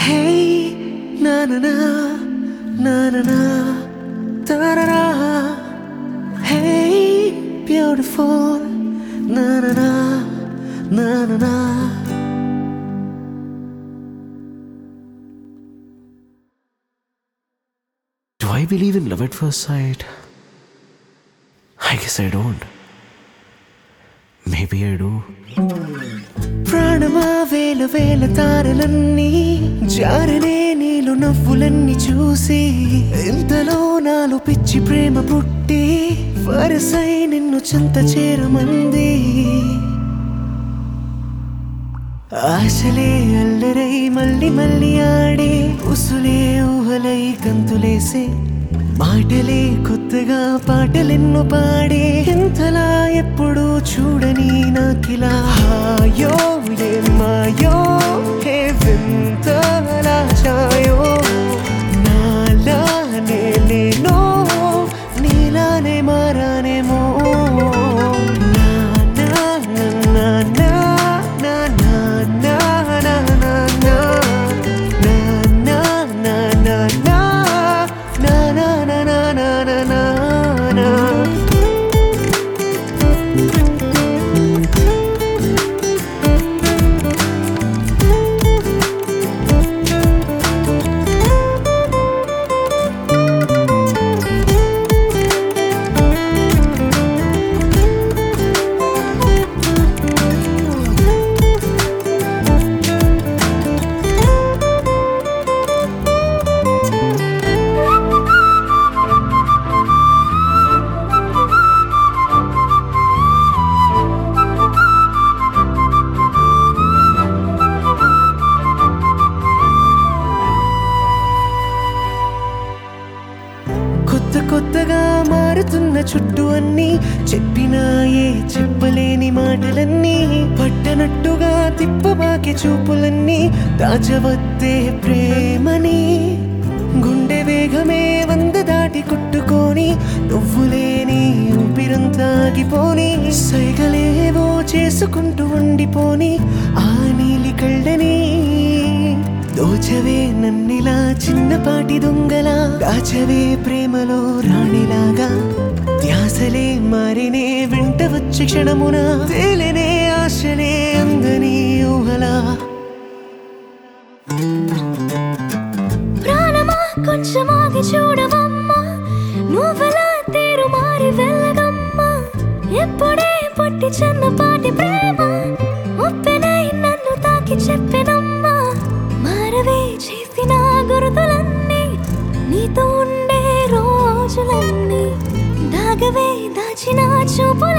Hey, na na na, na na na, da da da. Hey, beautiful, na na na, na na na. Do I believe in love at first sight? I guess I don't. Maybe I do. ప్రాణమా వేల వేల తారలన్నీ జారనే నీలో నవ్వులన్నీ చూసి ఇంతలో నాలో పిచ్చి ప్రేమ పుట్టి వరసై నిన్ను చెంత చేరమంది. ఆశలే అల్లరై మళ్ళీ మళ్ళీ ఆడే ఉసులే ఊహలై గంతులేసే మాటలే కొత్తగా పాటలెన్నో పాడే ఇంతలా ఎప్పుడు చూడని నాకిలా హాయో ఏమాయో హే వింతలా ఛాయో నాలానే లేనో నీలానే మారానేమో నా నా నా నా నా నా నా నా నా నా నా నా నా నా na na na na na na na na. కొత్తగా మారుతున్న చుట్టూ అన్నీ చెప్పినాయే చెప్పలేని మాటలన్నీ పట్టనట్టుగా తిప్పబాకే చూపులన్నీ దాచవద్దే ప్రేమని గుండె వేగమే 100 దాటి కొట్టుకొని నువ్వు లేని ఊపిరంతా ఆగిపోని సైగలేవో చేసుకుంటూ ఉండిపోని ఆ నీలి కళ్ళని దోచవే నన్నిలా చిన్నపాటి దొంగలా దాచవే ప్రేమలో రాణిలాగా ధ్యాసలే మారినే వెంట వచ్చే క్షణమున తేలినే ఆశలే అందని ఊహలా. ప్రాణమా కొంచెం ఆగి చూడవమ్మా నువ్వలా తీరు మారి వెళ్ళగమ్మా ఎప్పుడే పుట్టి చిన్నపాటి ప్రేమ ఉప్పెనై నన్ను తాకి చెప్పెనమ్మా మారవే చేసిన గురుతులన్నీ నీతో ఉండే రోజులన్నీ దాగవే దాచిన చూపు